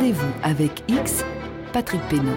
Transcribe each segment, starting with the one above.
Rendez-vous avec X, Patrick Pénaud.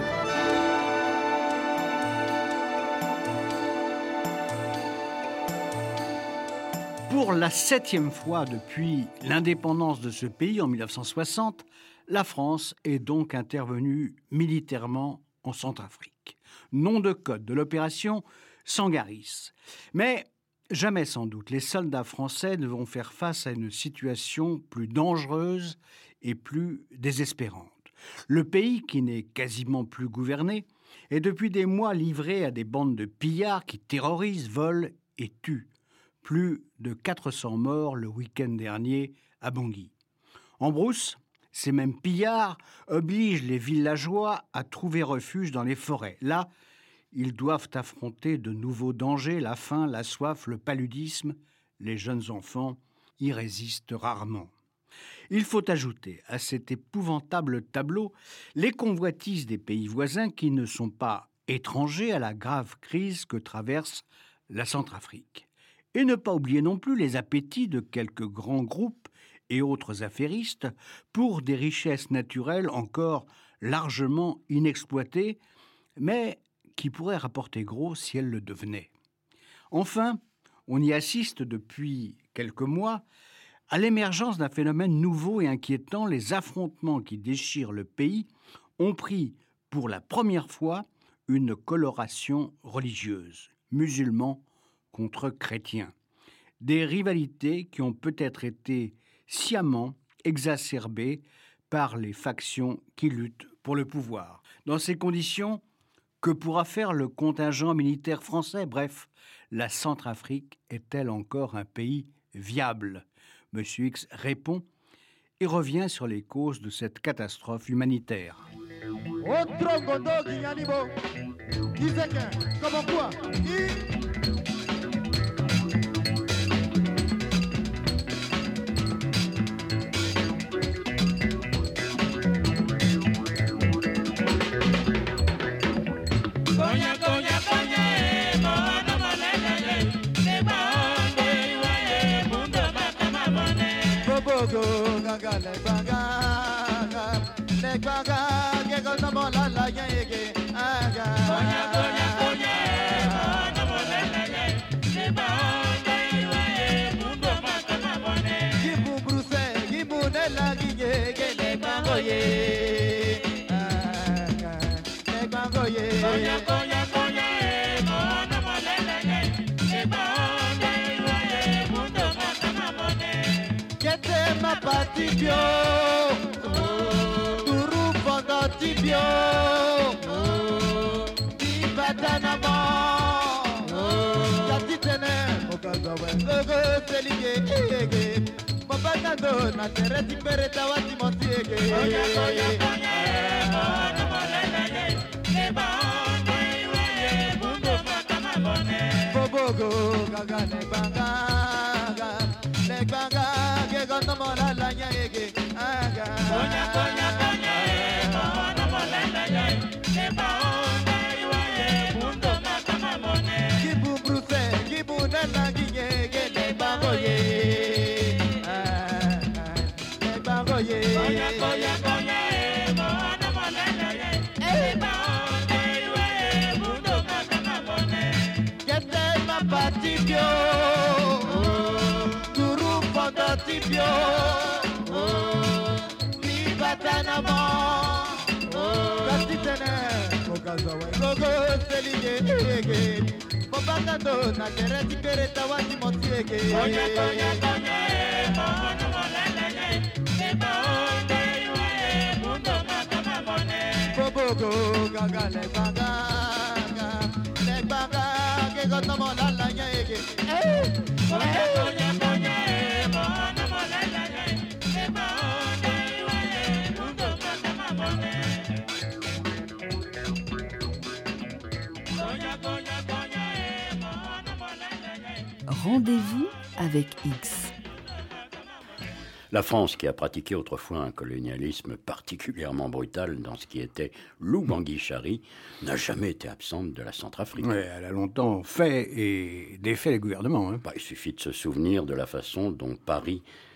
Pour la 7e fois depuis l'indépendance de ce pays en 1960, la France est donc intervenue militairement en Centrafrique. Nom de code de l'opération Sangaris. Mais jamais sans doute les soldats français ne vont faire face à une situation plus dangereuse et plus désespérante. Le pays, qui n'est quasiment plus gouverné, est depuis des mois livré à des bandes de pillards qui terrorisent, volent et tuent. Plus de 400 morts le week-end dernier à Bangui. En brousse, ces mêmes pillards obligent les villageois à trouver refuge dans les forêts. Là, ils doivent affronter de nouveaux dangers, la faim, la soif, le paludisme. Les jeunes enfants y résistent rarement. Il faut ajouter à cet épouvantable tableau les convoitises des pays voisins qui ne sont pas étrangers à la grave crise que traverse la Centrafrique. Et ne pas oublier non plus les appétits de quelques grands groupes et autres affairistes pour des richesses naturelles encore largement inexploitées, mais qui pourraient rapporter gros si elles le devenaient. Enfin, on y assiste depuis quelques mois à l'émergence d'un phénomène nouveau et inquiétant. Les affrontements qui déchirent le pays ont pris pour la première fois une coloration religieuse, musulmans contre chrétiens. Des rivalités qui ont peut-être été sciemment exacerbées par les factions qui luttent pour le pouvoir. Dans ces conditions, que pourra faire le contingent militaire français ? Bref, la Centrafrique est-elle encore un pays viable ? Monsieur X répond et revient sur les causes de cette catastrophe humanitaire. Tibio, turu fondo tibio, di batanamo, katitene, okazawe, logo selige, mabagando na tereti pereta wati motiege. Oya, bogo, gagane banga, le banga. Konya konya konya molenda ye ne baonde iwaye mundo makama mone kibu bruse kibu nana gige le bangoye konya konya konya mono molenda ye ne baonde iwaye mundo makama mone kete mapatibio tibio, mi batanamo, katitene, okazawe, gogo selige, mabagando na tereti pereta wati motiege. Konya konya konya mono molenda ye, ne baonde iwaye mundo makama mone. Bobogo gaga le baga, ke goto molala ye. Konya konya konya. Rendez-vous avec X. La France, qui a pratiqué autrefois un colonialisme particulièrement brutal dans ce qui était l'Oubangui-Chari, n'a jamais été absente de la Centrafrique. Ouais, elle a longtemps fait et défait les gouvernements. Il suffit de se souvenir de la façon dont Paris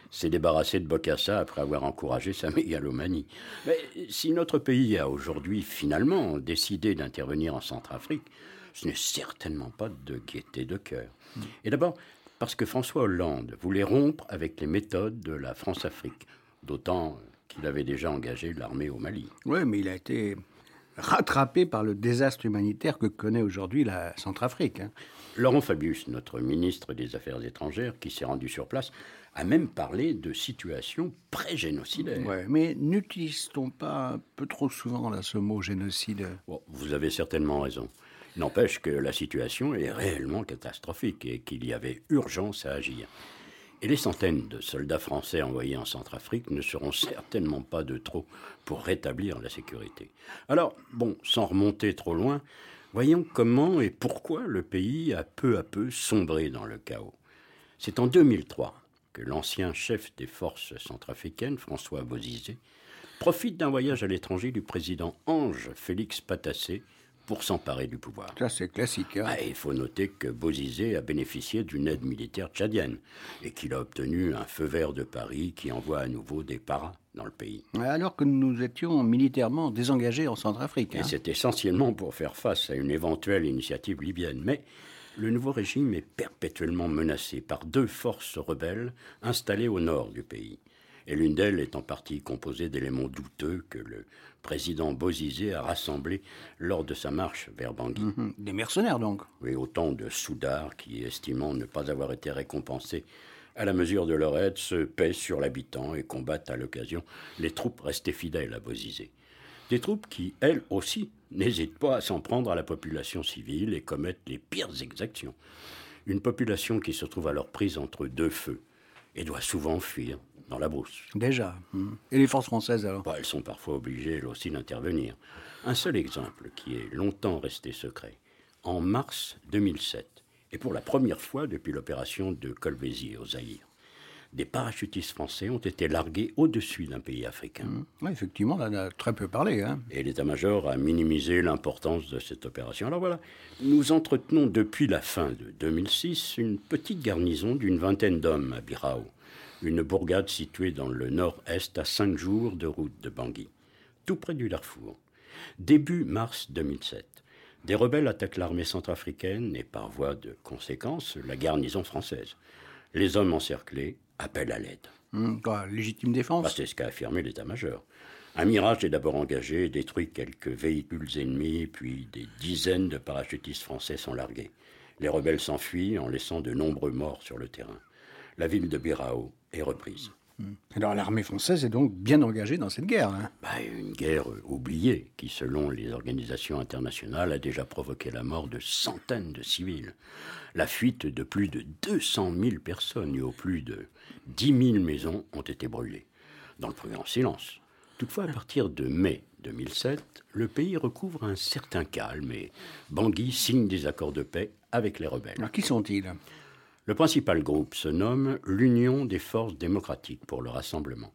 s'est débarrassé de Bokassa après avoir encouragé sa mégalomanie. Mais si notre pays a aujourd'hui finalement décidé d'intervenir en Centrafrique, ce n'est certainement pas de gaieté de cœur. Et d'abord, parce que François Hollande voulait rompre avec les méthodes de la France-Afrique, d'autant qu'il avait déjà engagé l'armée au Mali. Oui, mais il a été rattrapé par le désastre humanitaire que connaît aujourd'hui la Centrafrique. Laurent Fabius, notre ministre des Affaires étrangères, qui s'est rendu sur place, a même parlé de situation pré-génocidaire. Ouais, mais n'utilise-t-on pas un peu trop souvent là, ce mot génocide? Bon, vous avez certainement raison. N'empêche que la situation est réellement catastrophique et qu'il y avait urgence à agir. Et les centaines de soldats français envoyés en Centrafrique ne seront certainement pas de trop pour rétablir la sécurité. Alors, bon, sans remonter trop loin, voyons comment et pourquoi le pays a peu à peu sombré dans le chaos. C'est en 2003 que l'ancien chef des forces centrafricaines, François Bozizé, profite d'un voyage à l'étranger du président Ange Félix Patassé pour s'emparer du pouvoir. Ça, c'est classique. Il faut noter que Bozizé a bénéficié d'une aide militaire tchadienne et qu'il a obtenu un feu vert de Paris qui envoie à nouveau des paras dans le pays. Alors que nous étions militairement désengagés en Centrafrique. Et c'est essentiellement pour faire face à une éventuelle initiative libyenne. Mais le nouveau régime est perpétuellement menacé par 2 forces rebelles installées au nord du pays. Et l'une d'elles est en partie composée d'éléments douteux que le président Bozizé a rassemblés lors de sa marche vers Bangui. Des mercenaires, donc. Oui, autant de soudards qui, estimant ne pas avoir été récompensés à la mesure de leur aide, se pèsent sur l'habitant et combattent à l'occasion les troupes restées fidèles à Bozizé. Des troupes qui, elles aussi, n'hésitent pas à s'en prendre à la population civile et commettent les pires exactions. Une population qui se trouve alors prise entre 2 feux et doit souvent fuir dans la brousse. Déjà. Et les forces françaises, alors? Elles sont parfois obligées, elles aussi, d'intervenir. Un seul exemple qui est longtemps resté secret. En mars 2007, et pour la première fois depuis l'opération de Kolwezi au Zaïre, des parachutistes français ont été largués au-dessus d'un pays africain. Oui, effectivement, on en a très peu parlé. Et l'état-major a minimisé l'importance de cette opération. Alors voilà, nous entretenons depuis la fin de 2006 une petite garnison d'une 20aine d'hommes à Birao, une bourgade située dans le nord-est à 5 jours de route de Bangui, tout près du Darfour. Début mars 2007, des rebelles attaquent l'armée centrafricaine et par voie de conséquence la garnison française. Les hommes encerclés appellent à l'aide. Légitime défense? C'est ce qu'a affirmé l'état-major. Un Mirage est d'abord engagé et détruit quelques véhicules ennemis, puis des dizaines de parachutistes français sont largués. Les rebelles s'enfuient en laissant de nombreux morts sur le terrain. La ville de Birao est reprise. Alors l'armée française est donc bien engagée dans cette guerre. Une guerre oubliée qui, selon les organisations internationales, a déjà provoqué la mort de centaines de civils. La fuite de plus de 200 000 personnes et au plus de 10 000 maisons ont été brûlées, dans le plus grand silence. Toutefois, à partir de mai 2007, le pays recouvre un certain calme et Bangui signe des accords de paix avec les rebelles. Alors qui sont-ils? Le principal groupe se nomme l'Union des forces démocratiques pour le rassemblement,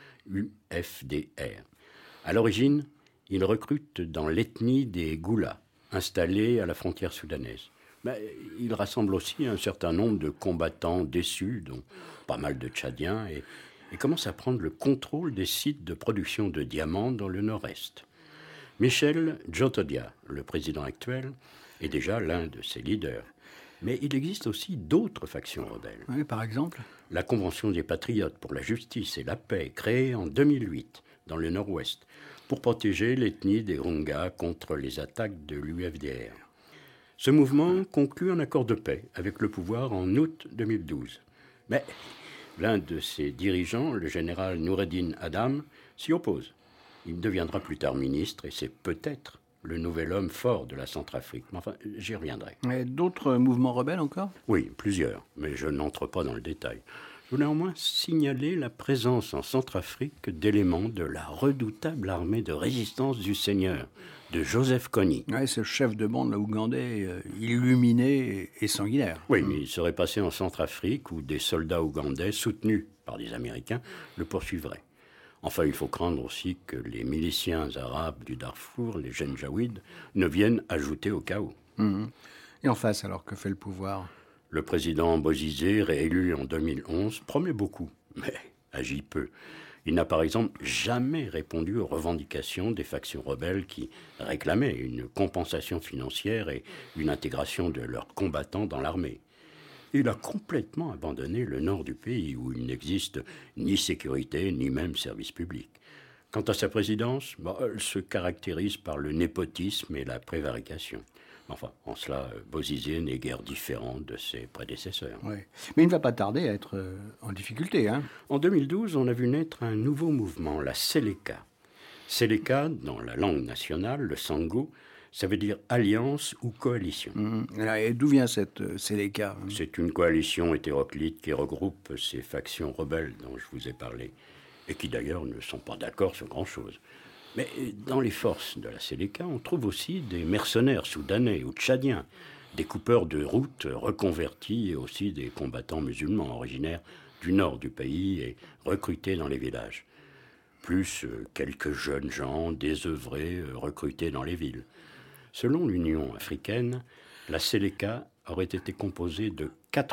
UFDR. À l'origine, il recrute dans l'ethnie des Goulas, installés à la frontière soudanaise. Il rassemble aussi un certain nombre de combattants déçus, dont pas mal de Tchadiens, et commence à prendre le contrôle des sites de production de diamants dans le nord-est. Michel Djotodia, le président actuel, est déjà l'un de ses leaders. Mais il existe aussi d'autres factions rebelles. Oui, par exemple? La Convention des Patriotes pour la justice et la paix, créée en 2008 dans le nord-ouest, pour protéger l'ethnie des Runga contre les attaques de l'UFDR. Ce mouvement conclut un accord de paix avec le pouvoir en août 2012. Mais l'un de ses dirigeants, le général Noureddin Adam, s'y oppose. Il deviendra plus tard ministre et c'est peut-être le nouvel homme fort de la Centrafrique. Mais enfin, j'y reviendrai. Et d'autres mouvements rebelles encore? Oui, plusieurs, mais je n'entre pas dans le détail. Je veux néanmoins signaler la présence en Centrafrique d'éléments de la redoutable armée de résistance du Seigneur, de Joseph Kony. Oui, ce chef de bande ougandais, illuminé et sanguinaire. Oui, mais il serait passé en Centrafrique où des soldats ougandais, soutenus par des Américains, le poursuivraient. Enfin, il faut craindre aussi que les miliciens arabes du Darfour, les Janjaouides, ne viennent ajouter au chaos. Et en face, alors, que fait le pouvoir? Le président Bozizé, réélu en 2011, promet beaucoup mais agit peu. Il n'a par exemple jamais répondu aux revendications des factions rebelles qui réclamaient une compensation financière et une intégration de leurs combattants dans l'armée. Il a complètement abandonné le nord du pays où il n'existe ni sécurité ni même service public. Quant à sa présidence, elle se caractérise par le népotisme et la prévarication. Enfin, en cela, Bozizé n'est guère différent de ses prédécesseurs. Oui. Mais il ne va pas tarder à être en difficulté. En 2012, on a vu naître un nouveau mouvement, la Seleka. Seleka, dans la langue nationale, le sango, ça veut dire alliance ou coalition. Et d'où vient cette Seleka? C'est une coalition hétéroclite qui regroupe ces factions rebelles dont je vous ai parlé, et qui d'ailleurs ne sont pas d'accord sur grand-chose. Mais dans les forces de la Seleka, on trouve aussi des mercenaires soudanais ou tchadiens, des coupeurs de routes reconvertis et aussi des combattants musulmans originaires du nord du pays et recrutés dans les villages. Plus quelques jeunes gens désœuvrés recrutés dans les villes. Selon l'Union africaine, la Seleka aurait été composée de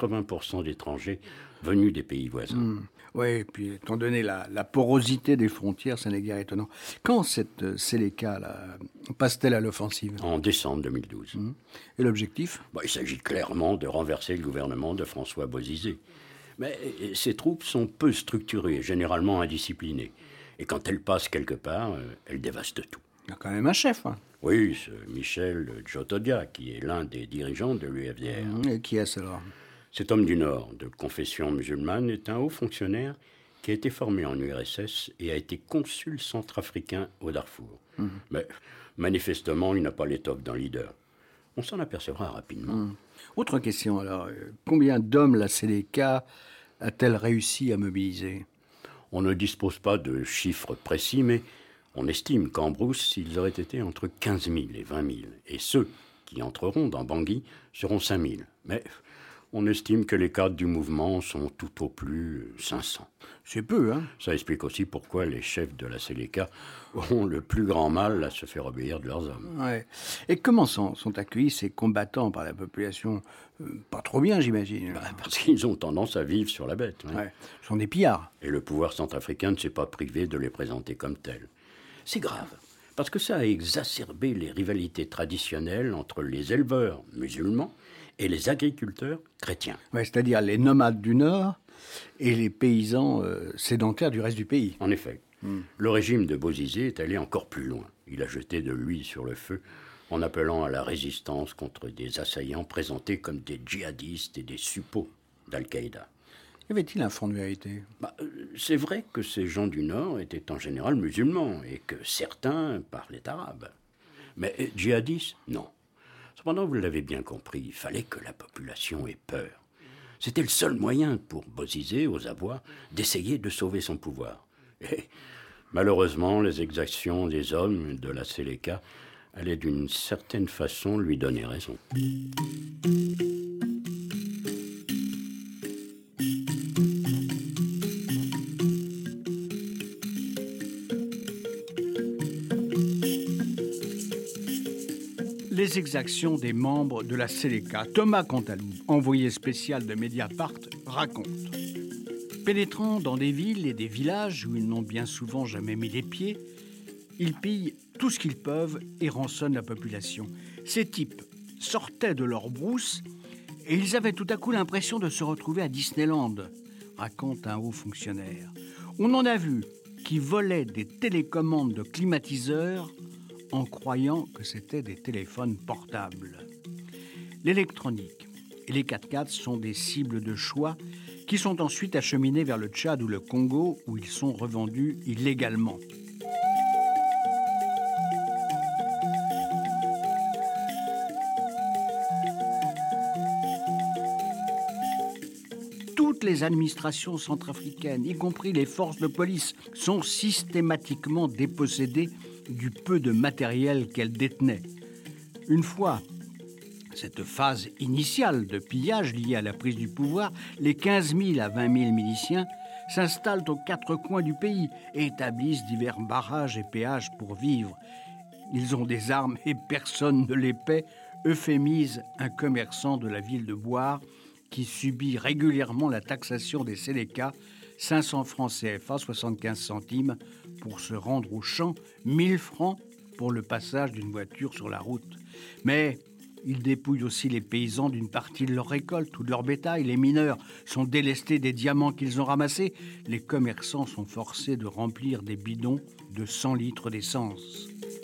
80% d'étrangers venus des pays voisins. Oui, et puis étant donné la porosité des frontières, ça n'est guère étonnant. Quand cette Seleka passe-t-elle à l'offensive? En décembre 2012. Et l'objectif? Il s'agit clairement de renverser le gouvernement de François Bozizé. Mais ces troupes sont peu structurées, généralement indisciplinées. Et quand elles passent quelque part, elles dévastent tout. Il y a quand même un chef. Oui, ce Michel Djotodia, qui est l'un des dirigeants de l'UFDR. Et qui est-ce alors? Cet homme du Nord, de confession musulmane, est un haut fonctionnaire qui a été formé en URSS et a été consul centrafricain au Darfour. Mais manifestement, il n'a pas l'étoffe d'un leader. On s'en apercevra rapidement. Autre question alors. Combien d'hommes la Seleka a-t-elle réussi à mobiliser? On ne dispose pas de chiffres précis, mais on estime qu'en brousse, ils auraient été entre 15 000 et 20 000. Et ceux qui entreront dans Bangui seront 5 000. Mais on estime que les cadres du mouvement sont tout au plus 500. C'est peu, Ça explique aussi pourquoi les chefs de la Seleka ont le plus grand mal à se faire obéir de leurs hommes. Ouais. Et comment sont accueillis ces combattants par la population? Pas trop bien, j'imagine. Parce qu'ils ont tendance à vivre sur la bête. Ouais. Ce sont des pillards. Et le pouvoir centrafricain ne s'est pas privé de les présenter comme tels. C'est grave, parce que ça a exacerbé les rivalités traditionnelles entre les éleveurs musulmans et les agriculteurs chrétiens. Ouais, c'est-à-dire les nomades du Nord et les paysans sédentaires du reste du pays. En effet, le régime de Bozizé est allé encore plus loin. Il a jeté de l'huile sur le feu en appelant à la résistance contre des assaillants présentés comme des djihadistes et des suppôts d'Al-Qaïda. Y avait-il un fond de vérité? C'est vrai que ces gens du Nord étaient en général musulmans et que certains parlaient arabe. Mais djihadistes, non. Cependant, vous l'avez bien compris, il fallait que la population ait peur. C'était le seul moyen pour Bozizé, aux abois, d'essayer de sauver son pouvoir. Et malheureusement, les exactions des hommes de la Seleka allaient d'une certaine façon lui donner raison. Les exactions des membres de la Seleka. Thomas Cantalou, envoyé spécial de Mediapart, raconte. Pénétrant dans des villes et des villages où ils n'ont bien souvent jamais mis les pieds, ils pillent tout ce qu'ils peuvent et rançonnent la population. Ces types sortaient de leur brousse et ils avaient tout à coup l'impression de se retrouver à Disneyland, raconte un haut fonctionnaire. On en a vu qui volaient des télécommandes de climatiseurs en croyant que c'était des téléphones portables. L'électronique et les 4x4 sont des cibles de choix qui sont ensuite acheminés vers le Tchad ou le Congo où ils sont revendus illégalement. Toutes les administrations centrafricaines, y compris les forces de police, sont systématiquement dépossédées du peu de matériel qu'elles détenaient. Une fois cette phase initiale de pillage liée à la prise du pouvoir, les 15 000 à 20 000 miliciens s'installent aux quatre coins du pays et établissent divers barrages et péages pour vivre. Ils ont des armes et personne ne les paie, euphémise un commerçant de la ville de Boire qui subit régulièrement la taxation des Seleka 500 francs CFA, 75 centimes pour se rendre au champ, 1000 francs pour le passage d'une voiture sur la route. Mais ils dépouillent aussi les paysans d'une partie de leur récolte ou de leur bétail. Les mineurs sont délestés des diamants qu'ils ont ramassés. Les commerçants sont forcés de remplir des bidons de 100 litres d'essence.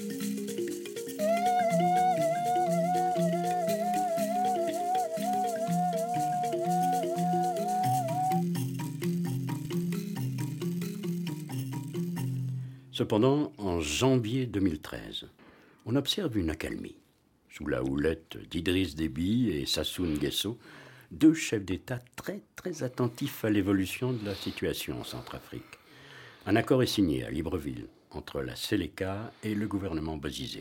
Cependant, en janvier 2013, on observe une accalmie. Sous la houlette d'Idriss Déby et Sassou Nguesso, deux chefs d'État très attentifs à l'évolution de la situation en Centrafrique. Un accord est signé à Libreville entre la Séléka et le gouvernement Bozizé.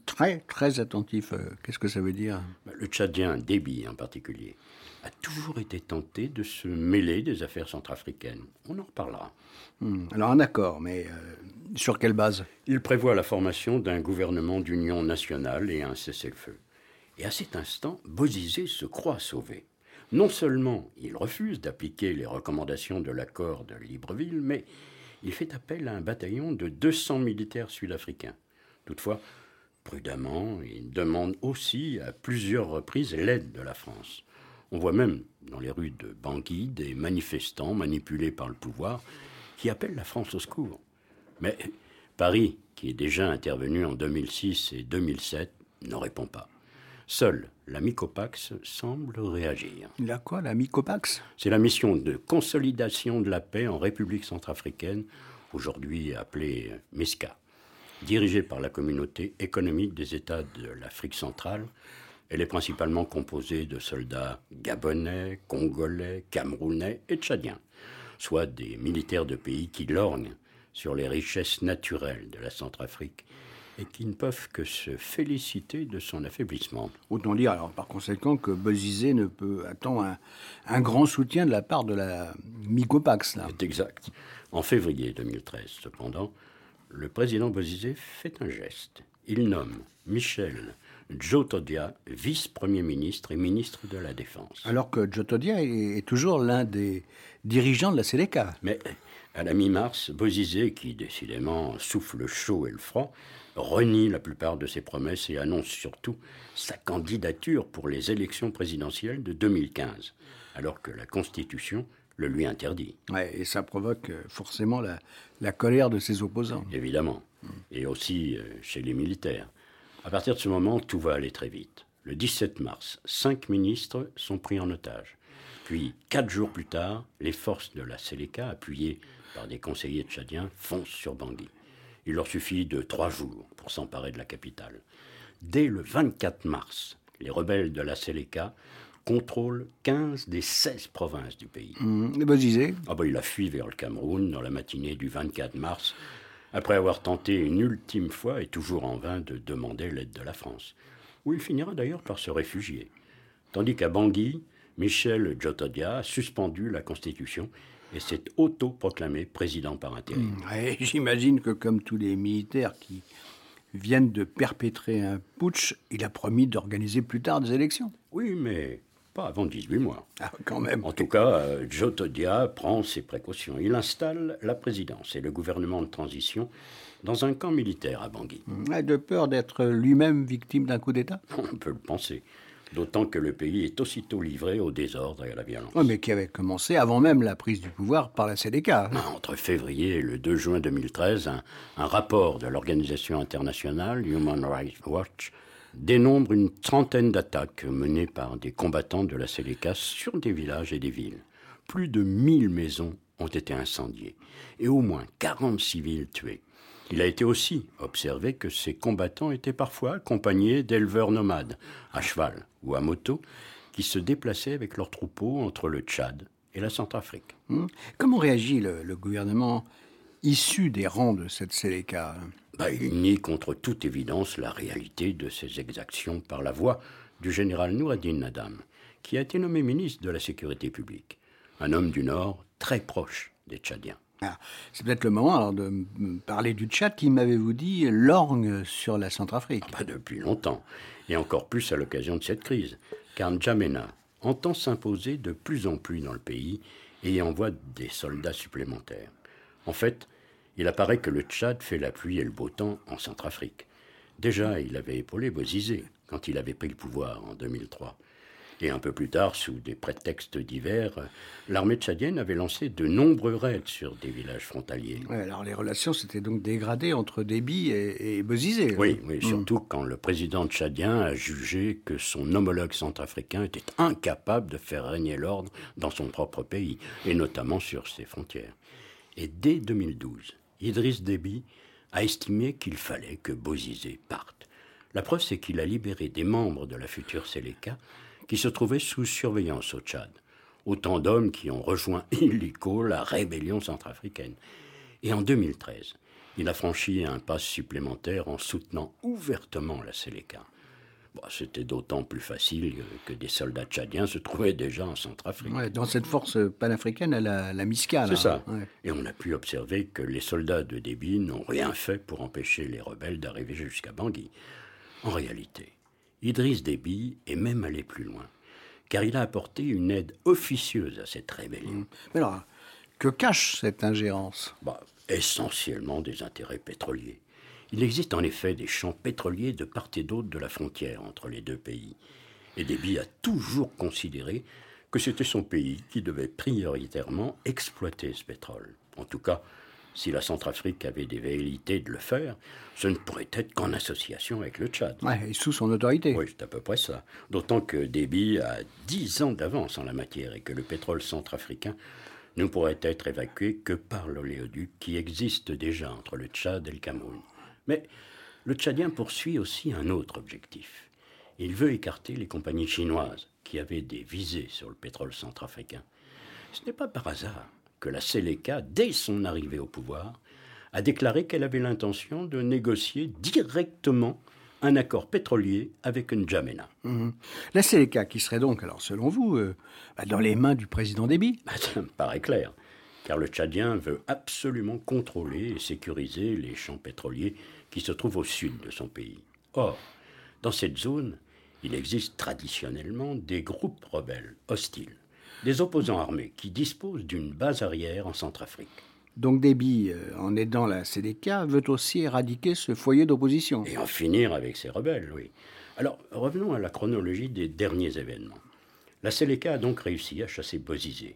Très attentif. Qu'est-ce que ça veut dire ? Le Tchadien Déby en particulier a toujours été tenté de se mêler des affaires centrafricaines. On en reparlera. Alors un accord, mais sur quelle base ? Il prévoit la formation d'un gouvernement d'union nationale et un cessez-le-feu. Et à cet instant, Bozizé se croit sauvé. Non seulement il refuse d'appliquer les recommandations de l'accord de Libreville, mais il fait appel à un bataillon de 200 militaires sud-africains. Toutefois, prudemment, il demande aussi à plusieurs reprises l'aide de la France. On voit même dans les rues de Bangui des manifestants manipulés par le pouvoir qui appellent la France au secours. Mais Paris, qui est déjà intervenu en 2006 et 2007, ne répond pas. Seule la MICOPAX semble réagir. La quoi, la MICOPAX ? C'est la mission de consolidation de la paix en République centrafricaine, aujourd'hui appelée MISCA. Dirigée par la communauté économique des États de l'Afrique centrale, elle est principalement composée de soldats gabonais, congolais, camerounais et tchadiens, soit des militaires de pays qui lorgnent sur les richesses naturelles de la Centrafrique et qui ne peuvent que se féliciter de son affaiblissement. Autant dire, alors, par conséquent, que Bozizé ne peut attendre un grand soutien de la part de la MICOPAX. Là. C'est exact. En février 2013, cependant, le président Bozizé fait un geste. Il nomme Michel Djotodia vice-premier ministre et ministre de la Défense. Alors que Djotodia est toujours l'un des dirigeants de la Séléka. Mais à la mi-mars, Bozizé, qui décidément souffle le chaud et le froid, renie la plupart de ses promesses et annonce surtout sa candidature pour les élections présidentielles de 2015, alors que la Constitution le lui interdit. Ouais, et ça provoque forcément la colère de ses opposants. Évidemment, et aussi chez les militaires. À partir de ce moment, tout va aller très vite. Le 17 mars, 5 ministres sont pris en otage. Puis, 4 jours plus tard, les forces de la Séléka, appuyées par des conseillers tchadiens, foncent sur Bangui. Il leur suffit de 3 jours pour s'emparer de la capitale. Dès le 24 mars, les rebelles de la Séléka contrôlent 15 des 16 provinces du pays. Et Bozizé ? Il a fui vers le Cameroun dans la matinée du 24 mars, après avoir tenté une ultime fois, et toujours en vain, de demander l'aide de la France, où il finira d'ailleurs par se réfugier. Tandis qu'à Bangui, Michel Djotodia a suspendu la Constitution et s'est auto-proclamé président par intérim. Ouais, j'imagine que comme tous les militaires qui viennent de perpétrer un putsch, il a promis d'organiser plus tard des élections. Oui, mais pas avant 18 mois. Ah, quand même. En tout cas, Djotodia prend ses précautions. Il installe la présidence et le gouvernement de transition dans un camp militaire à Bangui. De peur d'être lui-même victime d'un coup d'État ? On peut le penser. D'autant que le pays est aussitôt livré au désordre et à la violence. Oui, mais qui avait commencé avant même la prise du pouvoir par la Séléka. Entre février et le 2 juin 2013, un rapport de l'organisation internationale Human Rights Watch dénombre une trentaine d'attaques menées par des combattants de la Séléka sur des villages et des villes. Plus de 1000 maisons ont été incendiées et au moins 40 civils tués. Il a été aussi observé que ces combattants étaient parfois accompagnés d'éleveurs nomades, à cheval ou à moto, qui se déplaçaient avec leurs troupeaux entre le Tchad et la Centrafrique. Comment réagit le gouvernement issu des rangs de cette Séléka ? Il nie contre toute évidence la réalité de ces exactions par la voix du général Noureddin Nadam, qui a été nommé ministre de la Sécurité publique, un homme du Nord très proche des Tchadiens. C'est peut-être le moment alors de parler du Tchad qui, m'avez-vous dit, lorgne sur la Centrafrique. Depuis longtemps, et encore plus à l'occasion de cette crise, car N'Djamena, entend s'imposer de plus en plus dans le pays et y envoie des soldats supplémentaires. En fait, il apparaît que le Tchad fait la pluie et le beau temps en Centrafrique. Déjà, il avait épaulé Bozizé quand il avait pris le pouvoir en 2003. Et un peu plus tard, sous des prétextes divers, l'armée tchadienne avait lancé de nombreux raids sur des villages frontaliers. Ouais, alors les relations s'étaient donc dégradées entre Déby et Bozizé. Oui, surtout quand le président tchadien a jugé que son homologue centrafricain était incapable de faire régner l'ordre dans son propre pays, et notamment sur ses frontières. Et dès 2012, Idriss Déby a estimé qu'il fallait que Bozizé parte. La preuve, c'est qu'il a libéré des membres de la future Séléka qui se trouvaient sous surveillance au Tchad. Autant d'hommes qui ont rejoint illico la rébellion centrafricaine. Et en 2013, il a franchi un pas supplémentaire en soutenant ouvertement la Séléka. Bon, c'était d'autant plus facile que des soldats tchadiens se trouvaient déjà en Centrafrique. Ouais, dans cette force panafricaine, la MISCA. C'est ça. Ouais. Et on a pu observer que les soldats de Déby n'ont rien fait pour empêcher les rebelles d'arriver jusqu'à Bangui. En réalité, Idriss Déby est même allé plus loin, car il a apporté une aide officieuse à cette rébellion. Mais alors, que cache cette ingérence ? Essentiellement des intérêts pétroliers. Il existe en effet des champs pétroliers de part et d'autre de la frontière entre les deux pays. Et Déby a toujours considéré que c'était son pays qui devait prioritairement exploiter ce pétrole. En tout cas, si la Centrafrique avait des velléités de le faire, ce ne pourrait être qu'en association avec le Tchad. Ouais, et sous son autorité. Oui, c'est à peu près ça. D'autant que Déby a 10 ans d'avance en la matière et que le pétrole centrafricain ne pourrait être évacué que par l'oléoduc qui existe déjà entre le Tchad et le Cameroun. Mais le Tchadien poursuit aussi un autre objectif. Il veut écarter les compagnies chinoises qui avaient des visées sur le pétrole centrafricain. Ce n'est pas par hasard que la Séléka, dès son arrivée au pouvoir, a déclaré qu'elle avait l'intention de négocier directement un accord pétrolier avec N'Djamena. La Séléka, qui serait donc, alors selon vous, dans les mains du président Déby ? Ça me paraît clair, car le Tchadien veut absolument contrôler et sécuriser les champs pétroliers qui se trouvent au sud de son pays. Or, dans cette zone, il existe traditionnellement des groupes rebelles hostiles, des opposants armés qui disposent d'une base arrière en Centrafrique. Donc Déby, en aidant la Séléka, veut aussi éradiquer ce foyer d'opposition. Et en finir avec ces rebelles, oui. Alors, revenons à la chronologie des derniers événements. La Séléka a donc réussi à chasser Bozizé.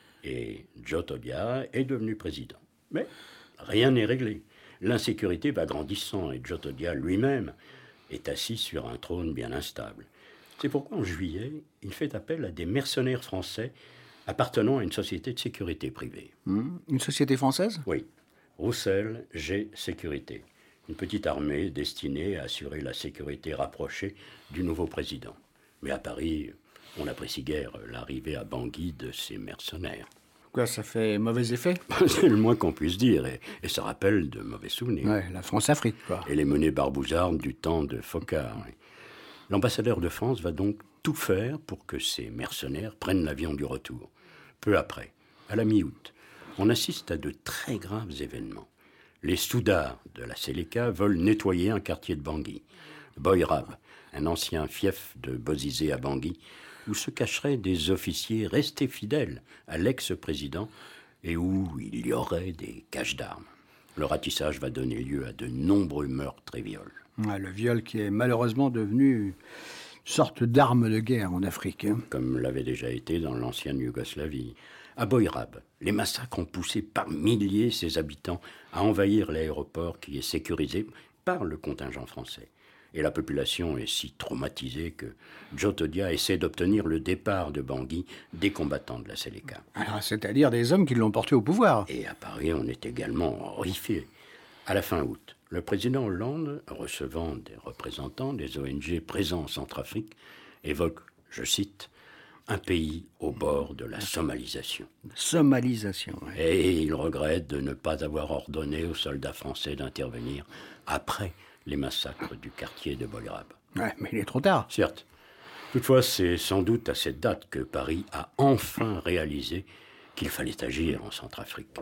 Et Djotodia est devenu président. Mais rien n'est réglé. L'insécurité va grandissant et Djotodia lui-même est assis sur un trône bien instable. C'est pourquoi en juillet, il fait appel à des mercenaires français appartenant à une société de sécurité privée. Une société française ? Oui, Roussel G Sécurité. Une petite armée destinée à assurer la sécurité rapprochée du nouveau président. Mais à Paris, on n'apprécie guère l'arrivée à Bangui de ces mercenaires. Quoi, ça fait mauvais effet ? C'est le moins qu'on puisse dire, et ça rappelle de mauvais souvenirs. Ouais, la France-Afrique, quoi. Et les menées barbouzardes du temps de Focard. Oui. L'ambassadeur de France va donc tout faire pour que ces mercenaires prennent l'avion du retour. Peu après, à la mi-août, on assiste à de très graves événements. Les Soudards de la Séléka veulent nettoyer un quartier de Bangui. Boyrab, un ancien fief de Bozizé à Bangui, où se cacheraient des officiers restés fidèles à l'ex-président et où il y aurait des caches d'armes. Le ratissage va donner lieu à de nombreux meurtres et viols. Ouais, le viol qui est malheureusement devenu une sorte d'arme de guerre en Afrique. Comme l'avait déjà été dans l'ancienne Yougoslavie. À Boyrab, les massacres ont poussé par milliers ses habitants à envahir l'aéroport qui est sécurisé par le contingent français. Et la population est si traumatisée que Djotodia essaie d'obtenir le départ de Bangui des combattants de la Séléka. Alors, c'est-à-dire des hommes qui l'ont porté au pouvoir. Et à Paris, on est également horrifié. À la fin août, le président Hollande, recevant des représentants des ONG présents en Centrafrique, évoque, je cite, « un pays au bord de la somalisation ». Somalisation, ouais. Et il regrette de ne pas avoir ordonné aux soldats français d'intervenir après les massacres du quartier de Boyrab. Ouais, mais il est trop tard. Certes. Toutefois, c'est sans doute à cette date que Paris a enfin réalisé qu'il fallait agir en Centrafrique.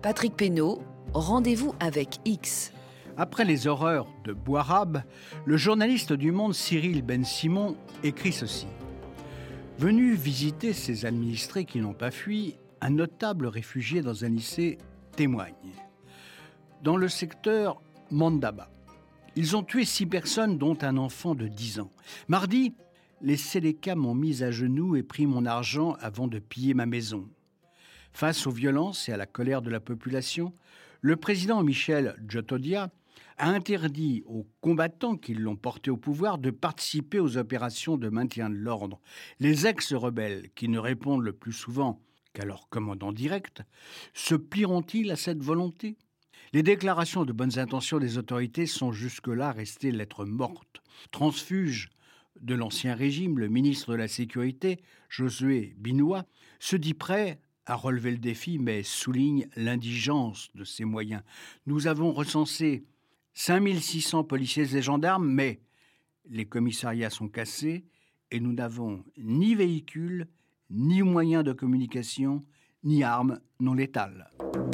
Patrick Pénaud, rendez-vous avec X. Après les horreurs de Bouarab, le journaliste du Monde Cyril Ben-Simon écrit ceci. Venu visiter ses administrés qui n'ont pas fui, un notable réfugié dans un lycée témoigne. Dans le secteur Mandaba, ils ont tué 6 personnes, dont un enfant de 10 ans. Mardi, les Séléka m'ont mis à genoux et pris mon argent avant de piller ma maison. Face aux violences et à la colère de la population, le président Michel Djotodia a interdit aux combattants qui l'ont porté au pouvoir de participer aux opérations de maintien de l'ordre. Les ex-rebelles, qui ne répondent le plus souvent qu'à leur commandant direct, se plieront-ils à cette volonté ? Les déclarations de bonnes intentions des autorités sont jusque-là restées lettres mortes. Transfuge de l'ancien régime, le ministre de la Sécurité, Josué Binois, se dit prêt à relever le défi, mais souligne l'indigence de ses moyens. Nous avons recensé 5600 policiers et gendarmes, mais les commissariats sont cassés et nous n'avons ni véhicules, ni moyens de communication, ni armes non létales.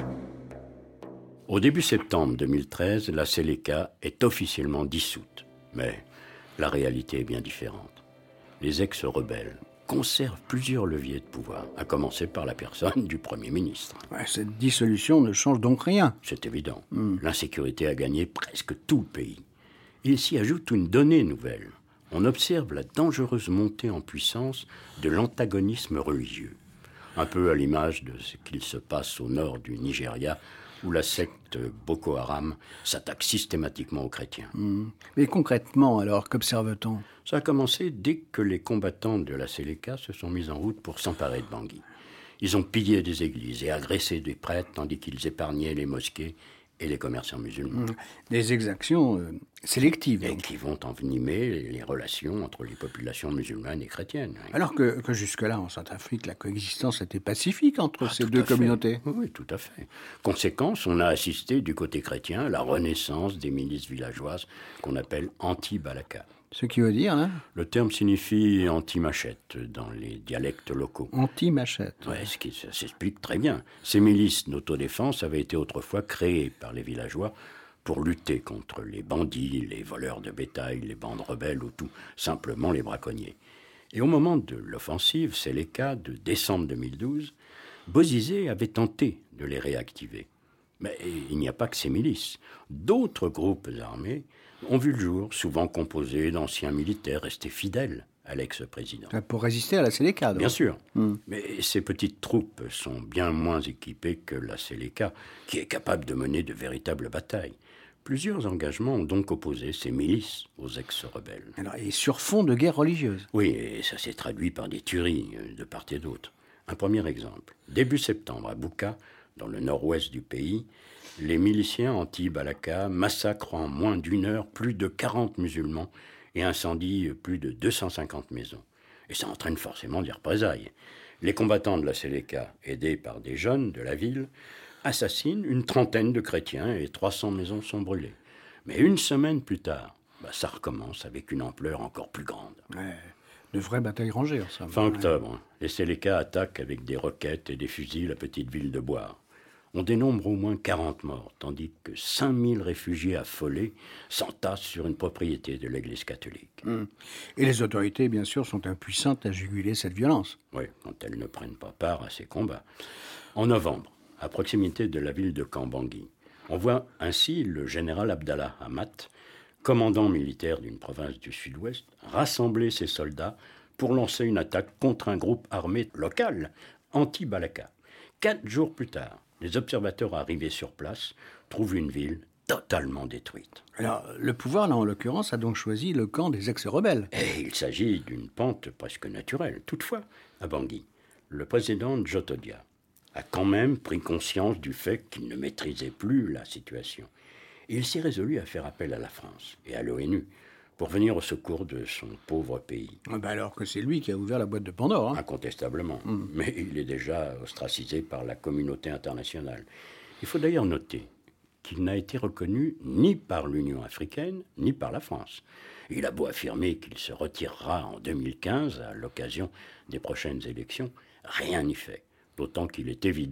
Au début septembre 2013, la Séléka est officiellement dissoute. Mais la réalité est bien différente. Les ex-rebelles conservent plusieurs leviers de pouvoir, à commencer par la personne du Premier ministre. Cette dissolution ne change donc rien. C'est évident. L'insécurité a gagné presque tout le pays. Il s'y ajoute une donnée nouvelle. On observe la dangereuse montée en puissance de l'antagonisme religieux. Un peu à l'image de ce qu'il se passe au nord du Nigeria, où la secte Boko Haram s'attaque systématiquement aux chrétiens. Mais concrètement, alors, qu'observe-t-on ? Ça a commencé dès que les combattants de la Séléka se sont mis en route pour s'emparer de Bangui. Ils ont pillé des églises et agressé des prêtres, tandis qu'ils épargnaient les mosquées et les commerçants musulmans. Des exactions sélectives. Et qui vont envenimer les relations entre les populations musulmanes et chrétiennes. Alors que jusque-là, en Centrafrique, la coexistence était pacifique entre ces deux communautés. Oui, tout à fait. Conséquence, on a assisté du côté chrétien à la renaissance des milices villageoses qu'on appelle anti-Balaka. Ce qui veut dire, hein ? Le terme signifie anti-machette dans les dialectes locaux. Anti-machette. Oui, ce qui s'explique très bien. Ces milices d'autodéfense avaient été autrefois créées par les villageois pour lutter contre les bandits, les voleurs de bétail, les bandes rebelles ou tout simplement les braconniers. Et au moment de l'offensive Séléka de décembre 2012, Bozizé avait tenté de les réactiver. Mais il n'y a pas que ces milices. D'autres groupes armés ont vu le jour, souvent composés d'anciens militaires restés fidèles à l'ex-président. Pour résister à la Séléka, donc. Bien sûr. Mais ces petites troupes sont bien moins équipées que la Séléka, qui est capable de mener de véritables batailles. Plusieurs engagements ont donc opposé ces milices aux ex-rebelles. Alors, et sur fond de guerre religieuse. Oui, et ça s'est traduit par des tueries de part et d'autre. Un premier exemple. Début septembre, à Bouka, dans le nord-ouest du pays, les miliciens anti-Balaka massacrent en moins d'une heure plus de 40 musulmans et incendient plus de 250 maisons. Et ça entraîne forcément des représailles. Les combattants de la Séléka, aidés par des jeunes de la ville, assassinent une trentaine de chrétiens et 300 maisons sont brûlées. Mais une semaine plus tard, ça recommence avec une ampleur encore plus grande. Ouais, de vraies batailles rangées, en somme. Fin octobre, les Séléka attaquent avec des roquettes et des fusils la petite ville de Boire. On dénombre au moins 40 morts, tandis que 5000 réfugiés affolés s'entassent sur une propriété de l'Église catholique. Et les autorités, bien sûr, sont impuissantes à juguler cette violence. Oui, quand elles ne prennent pas part à ces combats. En novembre, à proximité de la ville de Kambangui, on voit ainsi le général Abdallah Hammat, commandant militaire d'une province du sud-ouest, rassembler ses soldats pour lancer une attaque contre un groupe armé local, anti-Balaka. 4 jours plus tard, les observateurs arrivés sur place trouvent une ville totalement détruite. Alors, le pouvoir, là, en l'occurrence, a donc choisi le camp des ex-rebelles. Et il s'agit d'une pente presque naturelle. Toutefois, à Bangui, le président Djotodia a quand même pris conscience du fait qu'il ne maîtrisait plus la situation. Et il s'est résolu à faire appel à la France et à l'ONU pour venir au secours de son pauvre pays. Alors que c'est lui qui a ouvert la boîte de Pandore. Incontestablement. Mais il est déjà ostracisé par la communauté internationale. Il faut d'ailleurs noter qu'il n'a été reconnu ni par l'Union africaine, ni par la France. Il a beau affirmer qu'il se retirera en 2015 à l'occasion des prochaines élections, rien n'y fait. D'autant qu'il est évident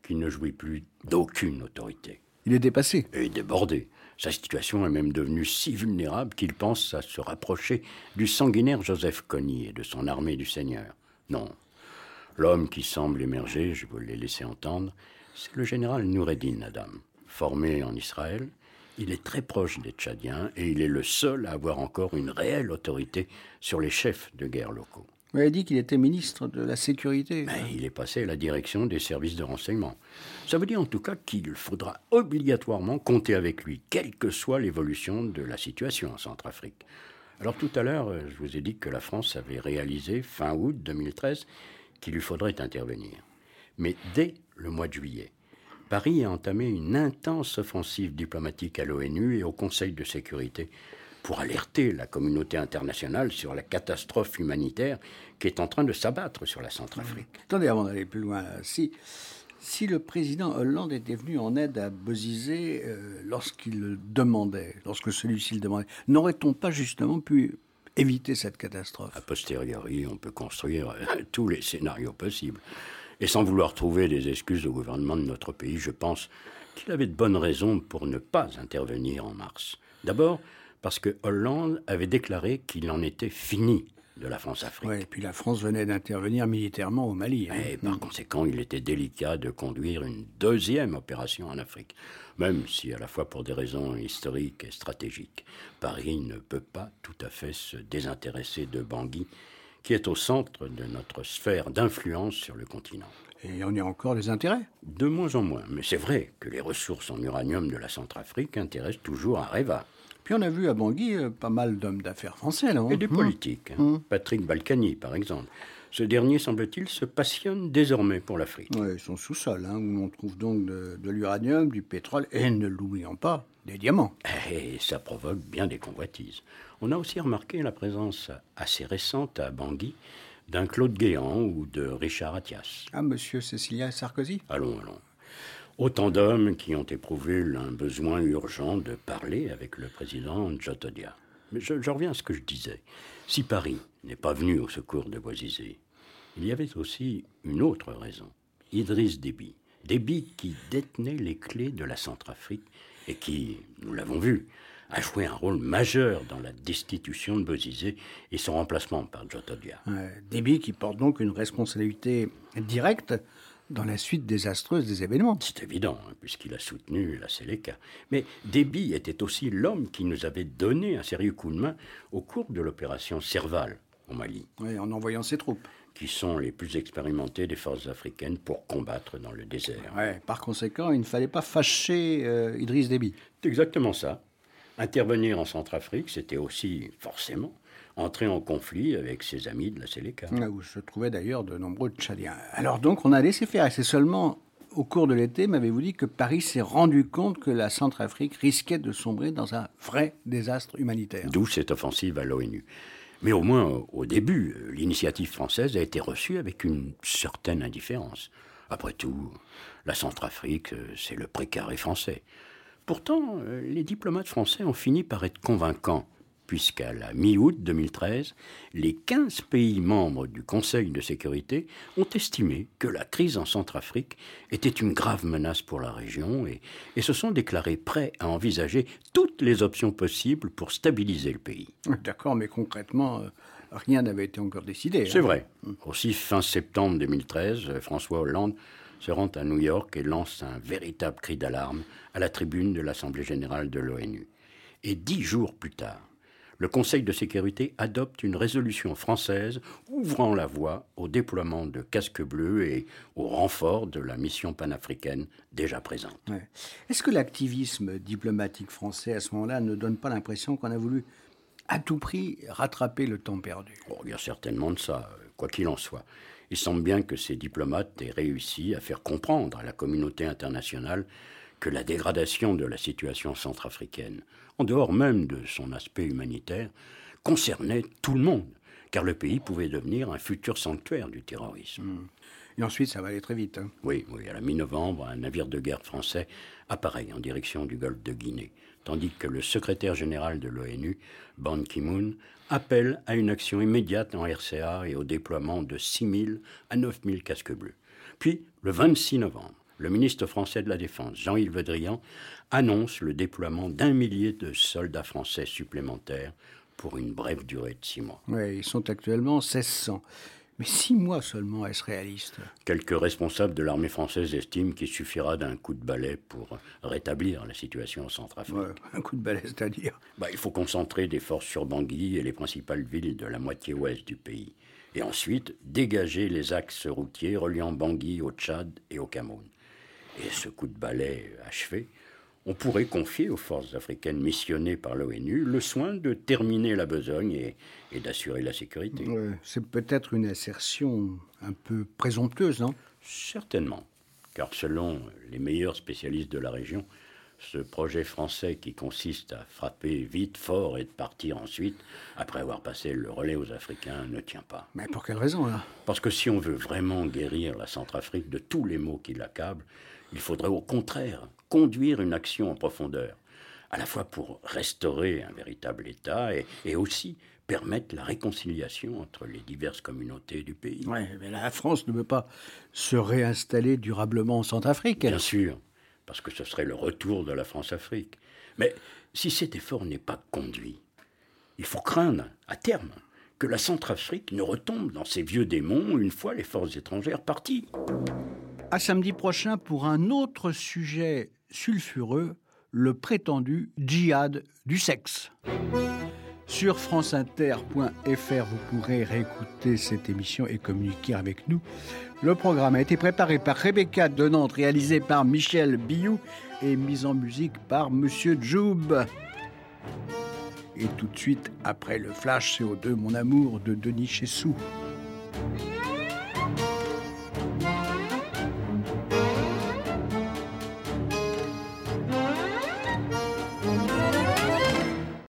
qui ne jouit plus d'aucune autorité. Il est dépassé. Et débordé. Sa situation est même devenue si vulnérable qu'il pense à se rapprocher du sanguinaire Joseph Kony et de son armée du Seigneur. Non. L'homme qui semble émerger, je vous l'ai laissé entendre, c'est le général Noureddin Adam. Formé en Israël, il est très proche des Tchadiens et il est le seul à avoir encore une réelle autorité sur les chefs de guerre locaux. Vous avez dit qu'il était ministre de la Sécurité. Mais il est passé à la direction des services de renseignement. Ça veut dire en tout cas qu'il faudra obligatoirement compter avec lui, quelle que soit l'évolution de la situation en Centrafrique. Alors tout à l'heure, je vous ai dit que la France avait réalisé, fin août 2013, qu'il lui faudrait intervenir. Mais dès le mois de juillet, Paris a entamé une intense offensive diplomatique à l'ONU et au Conseil de sécurité pour alerter la communauté internationale sur la catastrophe humanitaire qui est en train de s'abattre sur la Centrafrique. Attendez, avant d'aller plus loin, si le président Hollande était venu en aide à Bozizé lorsque celui-ci le demandait, n'aurait-on pas justement pu éviter cette catastrophe? A posteriori, on peut construire tous les scénarios possibles. Et sans vouloir trouver des excuses au gouvernement de notre pays, je pense qu'il avait de bonnes raisons pour ne pas intervenir en mars. D'abord, parce que Hollande avait déclaré qu'il en était fini de la France-Afrique. Oui, et puis la France venait d'intervenir militairement au Mali. Et par conséquent, il était délicat de conduire une deuxième opération en Afrique, même si à la fois pour des raisons historiques et stratégiques. Paris ne peut pas tout à fait se désintéresser de Bangui, qui est au centre de notre sphère d'influence sur le continent. Et on y a encore des intérêts? De moins en moins, mais c'est vrai que les ressources en uranium de la Centrafrique intéressent toujours Areva. Puis on a vu à Bangui pas mal d'hommes d'affaires français, là. Et des politiques. Patrick Balkany, par exemple. Ce dernier, semble-t-il, se passionne désormais pour l'Afrique. Oui, ils sont sous-sol, où on trouve donc de l'uranium, du pétrole, et ne l'oublions pas, des diamants. Et ça provoque bien des convoitises. On a aussi remarqué la présence assez récente à Bangui d'un Claude Guéant ou de Richard Attias. Ah, monsieur Cécilia Sarkozy? Allons. Autant d'hommes qui ont éprouvé un besoin urgent de parler avec le président Djotodia. Mais je reviens à ce que je disais. Si Paris n'est pas venu au secours de Bozizé, il y avait aussi une autre raison. Idriss Déby. Déby qui détenait les clés de la Centrafrique et qui, nous l'avons vu, a joué un rôle majeur dans la destitution de Bozizé et son remplacement par Djotodia. Déby qui porte donc une responsabilité directe dans la suite désastreuse des événements. C'est évident, puisqu'il a soutenu la Séléka. Mais Déby était aussi l'homme qui nous avait donné un sérieux coup de main au cours de l'opération Serval au Mali. Oui, en envoyant ses troupes. Qui sont les plus expérimentées des forces africaines pour combattre dans le désert. Ouais, par conséquent, il ne fallait pas fâcher Idriss Déby. C'est exactement ça. Intervenir en Centrafrique, c'était aussi, forcément, entrer en conflit avec ses amis de la Séléka. Où se trouvaient d'ailleurs de nombreux Tchadiens. Alors donc, on a laissé faire. Et c'est seulement au cours de l'été, m'avez-vous dit, que Paris s'est rendu compte que la Centrafrique risquait de sombrer dans un vrai désastre humanitaire. D'où cette offensive à l'ONU. Mais au moins, au début, l'initiative française a été reçue avec une certaine indifférence. Après tout, la Centrafrique, c'est le précaré français. Pourtant, les diplomates français ont fini par être convaincants, puisqu'à la mi-août 2013, les 15 pays membres du Conseil de sécurité ont estimé que la crise en Centrafrique était une grave menace pour la région et se sont déclarés prêts à envisager toutes les options possibles pour stabiliser le pays. D'accord, mais concrètement, rien n'avait été encore décidé. C'est vrai. Aussi, fin septembre 2013, François Hollande se rend à New York et lance un véritable cri d'alarme à la tribune de l'Assemblée générale de l'ONU. Et 10 jours plus tard, le Conseil de sécurité adopte une résolution française ouvrant la voie au déploiement de casques bleus et au renfort de la mission panafricaine déjà présente. Ouais. Est-ce que l'activisme diplomatique français à ce moment-là ne donne pas l'impression qu'on a voulu à tout prix rattraper le temps perdu? Il y a certainement de ça, quoi qu'il en soit. Il semble bien que ces diplomates aient réussi à faire comprendre à la communauté internationale que la dégradation de la situation centrafricaine, en dehors même de son aspect humanitaire, concernait tout le monde, car le pays pouvait devenir un futur sanctuaire du terrorisme. Et ensuite, ça va aller très vite. Oui, à la mi-novembre, un navire de guerre français apparaît en direction du golfe de Guinée, tandis que le secrétaire général de l'ONU, Ban Ki-moon, appelle à une action immédiate en RCA et au déploiement de 6 000 à 9 000 casques bleus. Puis, le 26 novembre, le ministre français de la Défense, Jean-Yves Le Drian, annonce le déploiement d'1 millier de soldats français supplémentaires pour une brève durée de 6 mois. Oui, ils sont actuellement 1600. Mais 6 mois seulement, est-ce réaliste? Quelques responsables de l'armée française estiment qu'il suffira d'un coup de balai pour rétablir la situation en Centrafrique. Ouais, un coup de balai, c'est-à-dire? Il faut concentrer des forces sur Bangui et les principales villes de la moitié ouest du pays. Et ensuite, dégager les axes routiers reliant Bangui au Tchad et au Cameroun. Et ce coup de balai achevé, on pourrait confier aux forces africaines missionnées par l'ONU le soin de terminer la besogne et d'assurer la sécurité. Ouais, c'est peut-être une assertion un peu présomptueuse, non? Certainement, car selon les meilleurs spécialistes de la région, ce projet français qui consiste à frapper vite, fort et de partir ensuite, après avoir passé le relais aux Africains, ne tient pas. Mais pour quelle raison, là? Parce que si on veut vraiment guérir la Centrafrique de tous les maux qui l'accablent, il faudrait au contraire conduire une action en profondeur, à la fois pour restaurer un véritable État et aussi permettre la réconciliation entre les diverses communautés du pays. Oui, mais la France ne veut pas se réinstaller durablement en Centrafrique. Bien sûr, parce que ce serait le retour de la France-Afrique. Mais si cet effort n'est pas conduit, il faut craindre, à terme, que la Centrafrique ne retombe dans ses vieux démons une fois les forces étrangères parties. À samedi prochain pour un autre sujet sulfureux, le prétendu djihad du sexe. Sur franceinter.fr, vous pourrez réécouter cette émission et communiquer avec nous. Le programme a été préparé par Rebecca de Nantes, réalisé par Michel Biou et mis en musique par Monsieur Joub. Et tout de suite, après le flash CO2, mon amour de Denis Chessou.